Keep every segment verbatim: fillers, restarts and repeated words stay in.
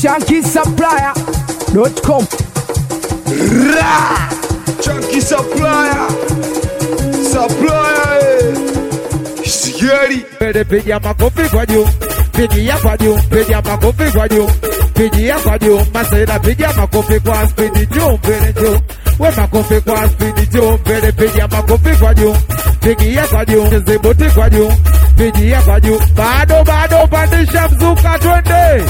Shanky Supplier dot com. Ra! Chunky Supplier! Supplier! Scary! Pede pigia makofi kwa juu, pigia kwa juu, pigia makofi kwa juu, pigia kwa juu, masera pigia makofi kwa speed juu, pede juu. We makofi kwa speed juu, pede pigia makofi kwa juu, pigia kwa juu, zibuti kwa juu, pigia kwa juu. Bado bado pandisha mzuka twende.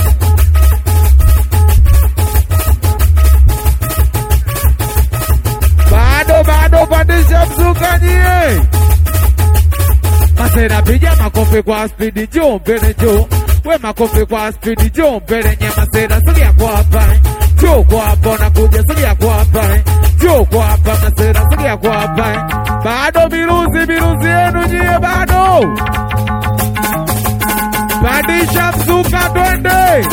Bado bado pandisha mzuka nyie. Masera pigia makofi kwa speed juu, pede juu. We makofi kwa speed juu, pede nye masera sugia kwa hapa. Juu kwa hapa na kuja sugia kwa hapa. Juu kwa hapa masera sugia kwa hapa. Bado miruzi miruzi yenu nyie bado. Pandisha mzuka twende.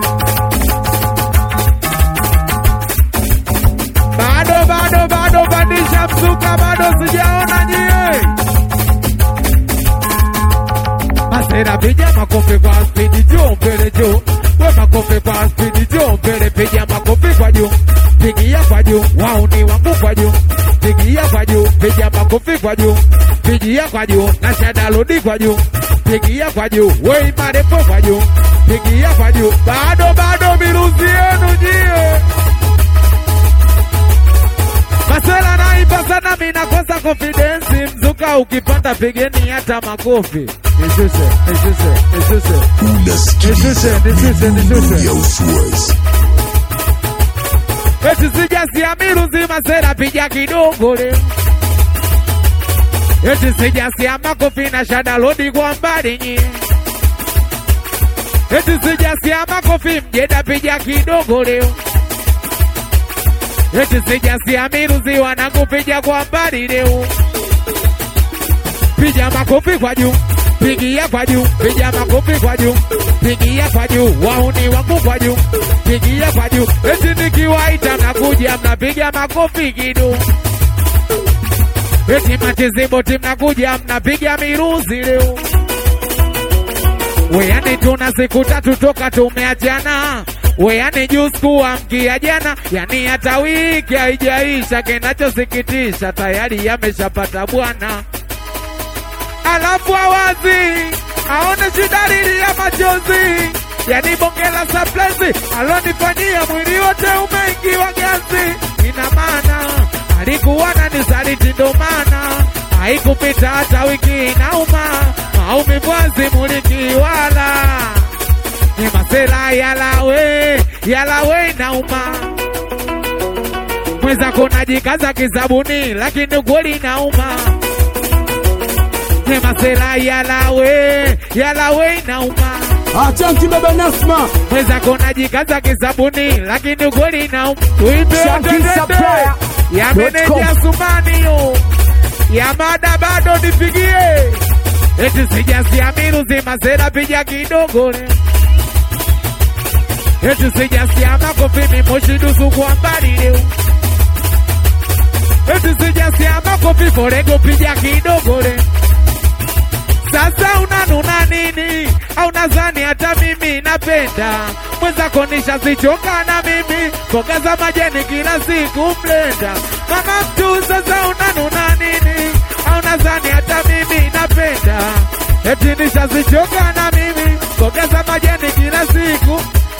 Bado bado bado pandisha mzuka bado sijaona nyie. Masera pigia makofi kwa speed juu mbele juu. We makofi kwa speed juu mbele pigia makofi kwa juu. Pigia kwa juu, wao ni wangu kwa juu. Pigia kwa juu, pigia makofi kwa juu. Pigia kwa juu, na shada lodi kwa juu. Pigia kwa juu, we marepo kwa juu. Pigia kwa juu, bado bado miruzi yenu nyie. Masela naipa sana mina kosa confidence. Mzuka ukipanda pigeni hata makofi. Nishushe, nishushe, nishushe. Unasikiliza nishushe. ya Uswazi. Eti sijasiya miruzi masera pigia kidogo leo. Eti sijasiya makofi na shada lodi kwa mbali nye. Eti sijasiya makofi mjeda pigia kidogo leo. Eti sijasiya miruzi wanangu pigia kwa mbali leo. Pigia makofi kwa juu, pigia kwa juu, pigia makofi kwa juu, pigia kwa juu, wauni wangu kwa juu, pigia kwa juu. Eti nikiwaita mnakuja mnapiga makofi kidu. Eti matiziboti mnakuja mnapiga miruzi leo. Weyani tuna siku tatu toka tumeachana. Weyani juzi kuamkia jana. Yani hata wiki haijaisha, kinachosikitisha tayari yameshapata bwana. Alafu awazi aone shidalili ya machozi. Yani bongela surprise alonifanyia mwili wote umeingiwa gazi. Ina maana alikuwa na nisaliti ndo maana haikupita hata wiki inauma. Maumivu azimuliki wala ni masela yalawe yalawe inauma. Mweza kunajikaza kisabuni lakini ukweli inauma. Ni masela yalawe yalawe inauma. Achanki baba Nasma. Mweza kunajikaza kisabuni lakini ukweli inauma. Tuimbe otendete ya meneja Sumanio ya mada bado nipigie. Eti sijasiya miruzi masera pigia kidogo le. Eti sijasiya makofi mimoshi dusu kwa mbali leo. Eti sijasiya makofi forego pigia kidogo le. Sasa unanuna nini? Au nazani hata mimi napenda. Mweza konisha sichoka na mimi. Mboga za majani kila siku mlenda. Mama mtu sasa unanuna nini? Au nazani hata mimi napenda. Eti nisha sichoka na mimi. Mboga za majani kila siku.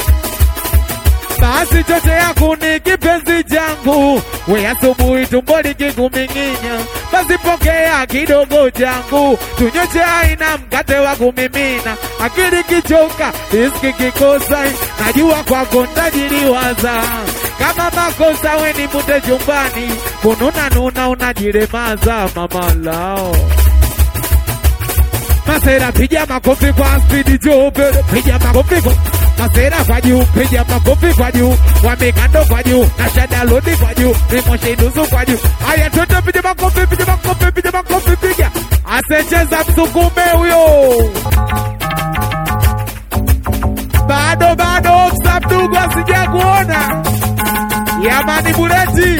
Basi chote yako ni kipenzi changu. We asubuhi tumbo likikuminginya. Basi pokea kidogo changu. Tunywe chai na mkate wa kumimina. Akili kichoka, riski kikosa. Najua kwako ntajiliwaza. Kama makosa we ni mute chumbani. Kununa nuna unajilemaza mama lao. Masera pigia makofi kwa speed juu. Pigia makofi kwa masera kwa juu, pigia makofi kwa juu. Wamekando kwa juu, na shada lodi kwa juu. Rimoshi nusu kwa juu. Aya toto pigia makofi, pigia makofi, pigia makofi, pigia. Asecheza msukume huyo. Bado bado msabdugu asija kuona. Yamani Buleti.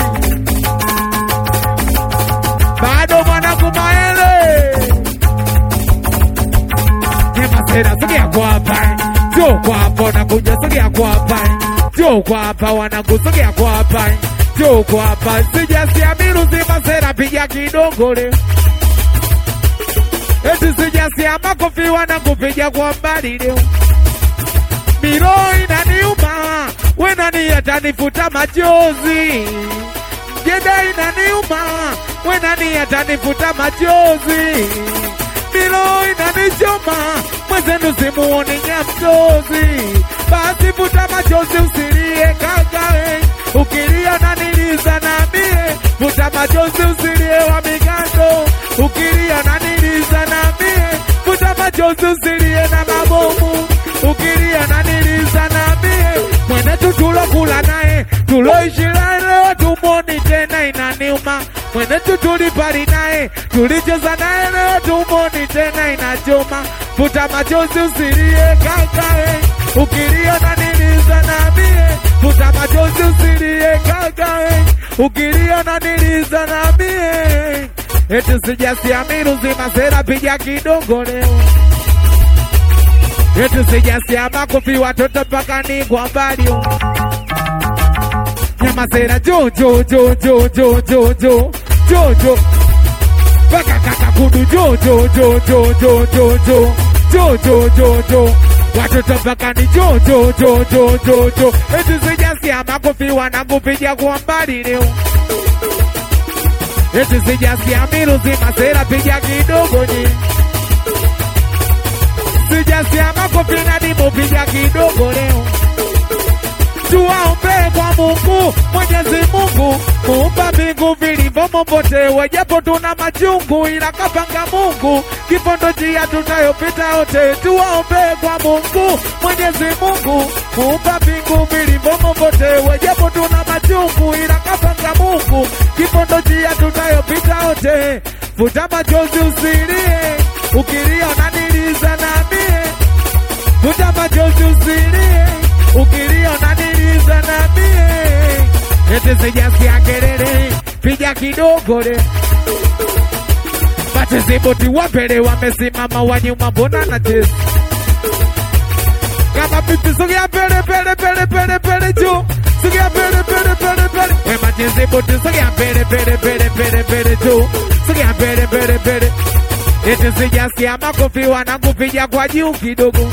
Bado mwanangu Maele. Masera sogea kwa hapa. njoo kwa hapa wanakuja sogea kwa hapa, njoo kwa hapa wanakusogea kwa hapa, njoo kwa hapa sijasiamini uzima sera piga kidogo leo. Eti sijasia makofi wanakupiga kwa mbali leo. Miro inaniuma, we nani atanifuta machozi. Jeda inaniuma, we nani atanifuta machozi. Miro inanichoma, mwezenu simuoni nyamtozi. Basi futa machozi usilie kakae, ukilia naniliza na mie. Futa machozi usilie wa migando, ukilia naniliza na mie. Futa machozi usilie na mabomu, ukilia naniliza na mie. Mwenetu tulokula nae, tuloishi leo tumoni tena inaniuma. Mwenetu tulipari nae, tulicheza nae leo tumoni tena inachoma. Futa machozi usilie kakae, ukilia naniliza na mie. Futa machozi usilie kakae, ukilia naniliza na mie. Eti sijasiamini uzima sera piga kidogo leo. Eti sijasia makofi watoto mpaka ni kwa mbali. Nyama sera jo jo jo jo jo jo jo jo jo Baka kaka kudu jo jo jo jo jo jo jo jo jo jo jo watoto mpaka ni jo jo jo jo jo jo. Eti sijasia makofi wanakupiga kwa mbali leo. Eti sijasiamini uzima sera piga kidogo ni. Sijasia makofi na dimu piga kidogo leo. Tuwaombe kwa Mungu, Mwenyezi Mungu muumba mbingu vilivyomo pote. Japo tuna machungu ila kapanga Mungu, kipondo njia tutayopita wote. Tuwaombe kwa Mungu, Mwenyezi Mungu muumba mbingu vilivyomo pote. Japo tuna machungu ila kapanga Mungu, kipondo njia tutayopita wote. Futa machozi usilie, ukilia unaniliza na mie. Futa machozi usilie, ukilia unaniliza na mie. Eti sijasikia kelele, piga kidogo le. Mateziboti wapele wamesimama wanyuma mbona na chesi. Kama pipi sogea pele pele pele pele pele juu. Sogea pele pele pele pele. We mateziboti sogea pele pele pele pele pele juu. Sogea pele pele pele. Eti sijasikia makofi wanakupiga kwa juu kidogo.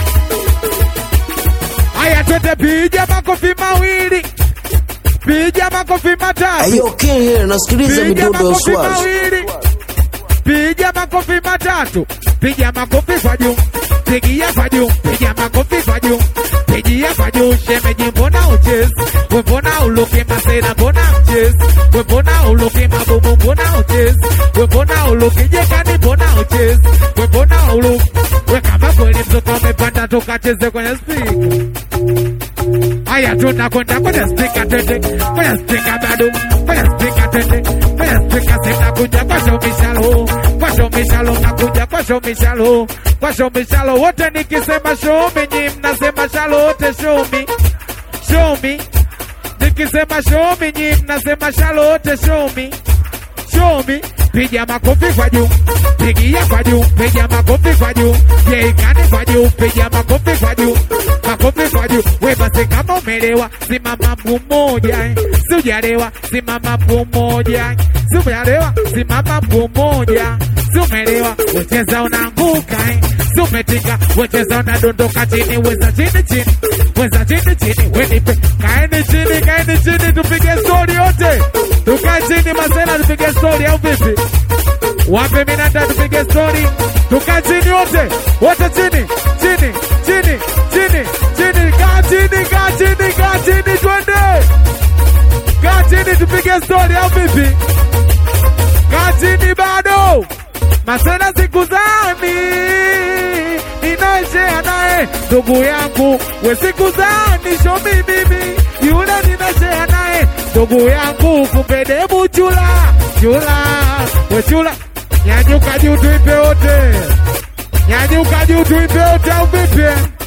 Aya twende piga makofi mawili, piga makofi matatu. Ayo okay here nasikiliza midundo ya Swaz. Piga makofi matatu, piga makofi kwa juu, pigia kwa juu, piga makofi kwa juu, pigia kwa juu. Shemeji mbona uchezi, we mbona uloke masera mbona uchezi, we mbona uloke mabubu mbona uchezi, we mbona uloke jekani mbona uchezi, we mbona uloke. We kama kweli mtoto umepanda tukacheze kwenye speaker. Aya tunakwenda kwenye speaker tete, kwenye speaker bado, kwenye speaker tete, kwenye speaker sema kuja kwa show mishalo, kwa show mishalo nakuja kwa show mishalo, kwa show mishalo wote nikisema show me nyi mnasema shalo wote show me, show me. Nikisema show me nyi mnasema shalo wote show me, show me. Piga makofi kwa juu, pigia kwa juu, piga makofi kwa juu. Yeikani kwa juu, piga makofi kwa juu, makofi kwa juu. We basi kama umelewa, simama mguu mmoja. Si hujalewa, simama mguu mmoja. Si hujalewa, simama mguu mmoja. Si umelewa, wecheza unaanguka. Si umetika, wecheza unadondoka chini. Weza chini chini, weza chini chini. We nipe, kaeni chini, kaeni chini. Tupige story yote, tukae chini masela tupige story au vipi? Wape minanda tupige story, tukae chini wote, wote chini, chini, chini, chini, chini. Kaa chini, kaa chini, kaa chini, twende. Kaa chini tupige story au vipi? Kaa chini bado. Masela siku zani ninaishia nae ndugu yangu. We siku zani show me mimi yule ninaishia nae ndugu yangu. Kumbe debu chula, chula, we chula. Nyanyuka juu tuipe wote, nyanyuka juu tuipe wote au vipi?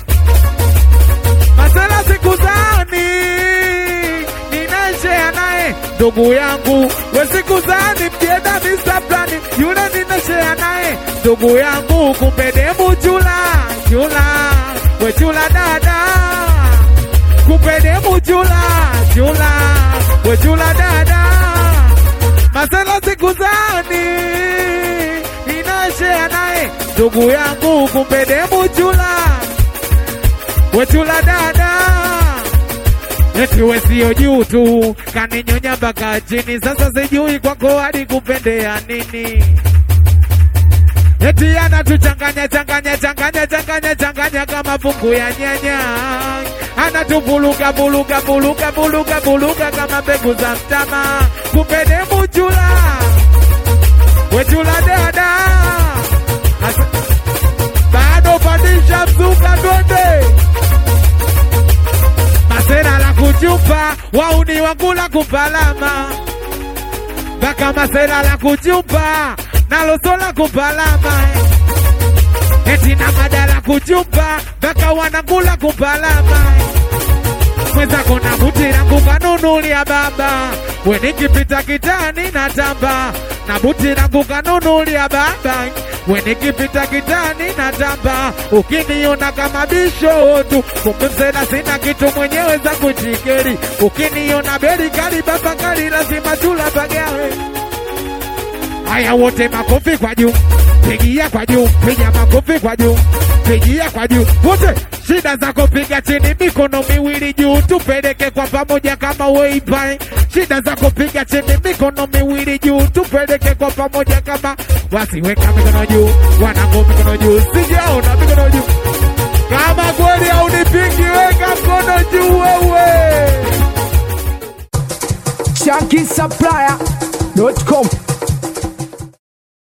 Masela siku zani ninaishia nae ndugu yangu. We siku zani mkienda mister Plani yule ninaishia nae ndugu yangu. Kumbe debu chula, chula, wechula dada, kupende mujula, chula, wechula dada, masela siku zani, inashare nae, ndugu yangu kupende mujula, wechula dada, eti we sio juu tu, kaninyonya mpaka chini, sasa sijui kwako hadi kupendea nini. Eti anatuchanganya changanya changanya changanya changanya kama fungu ya nyanya, anatubuluka buluka buluka buluka buluka kama mbegu za mtama, kupende mujula, wechula dada, Asa, bado pandisha mzuka twende, masera la kuchupa, wauni wangula kupalama, baka masera la kuchupa, nalo sola kupalama, eti na madala kuchupa, baka wanangula kupalama, mweza kona buti rangu kanunuli ya baba, wenikipita kitani na tamba, na buti rangu kanunuli ya baba, wenikipita kitani na tamba, ukiniona kama bisho tu, kumbe msela sina kitu mwenyewe za kuchikeri, ukiniona beri kali baba kali lazima tula bagawe. Haya wote makofi kwa juu, pigia kwa juu, piga makofi kwa juu, pigia kwa juu, wote shida zako piga chini, mikono miwili juu, tupeleke kwa pamoja kama weipai. Shida zako piga chini, mikono miwili juu, tupeleke kwa pamoja kama, wasiweka mikono juu, wanangu mikono juu, sijaona mikono juu, kama kweli haunipingi weka mkono juu wewe. Chunky Supplier dot com